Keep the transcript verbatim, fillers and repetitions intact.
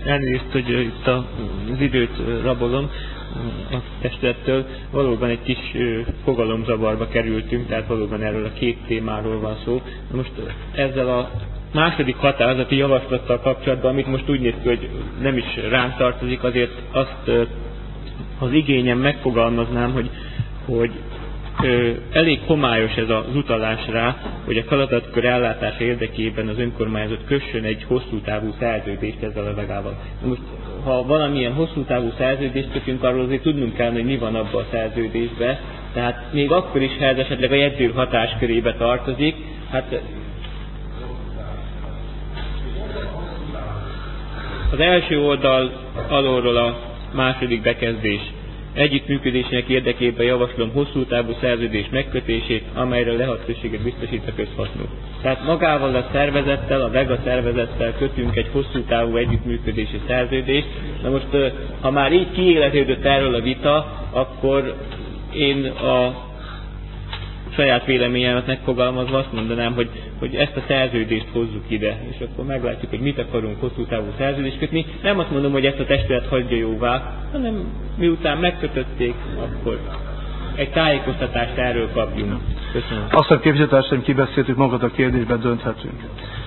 elnézést, hogy itt az időt rabolom a testülettől. Valóban egy kis fogalomzavarba kerültünk, tehát valóban erről a két témáról van szó. Most ezzel a második határozati javaslattal kapcsolatban, amit most úgy néz ki, hogy nem is ránk tartozik, azért azt az igényem megfogalmaznám, hogy, hogy ö, elég homályos ez az utalás rá, hogy a feladatkör ellátása érdekében az önkormányzat kössön egy hosszú távú szerződést ezzel a vegával. Most, ha valamilyen hosszú távú szerződést kötünk, arról azért tudnunk kell, hogy mi van abban a szerződésben. Tehát még akkor is, ha ez esetleg a jegyző hatáskörébe tartozik, hát az első oldal alulról a második bekezdés. Együttműködésének érdekében javaslom hosszú távú szerződés megkötését, amelyre lehetőséget biztosít a közhasznú. Tehát magával a szervezettel, a vega szervezettel kötünk egy hosszú távú együttműködési szerződést. Na most, ha már így kiéletődött erről a vita, akkor én a saját véleményemet megfogalmazva azt mondanám, hogy, hogy ezt a szerződést hozzuk ide, és akkor meglátjuk, hogy mit akarunk hosszú távú szerződést kötni. Nem azt mondom, hogy ezt a testület hagyja jóvá, hanem miután megkötötték, akkor egy tájékoztatást erről kapjunk. Köszönöm. Azt a képviselőtársaim, kibeszéltük, magat a kérdésben dönthetünk.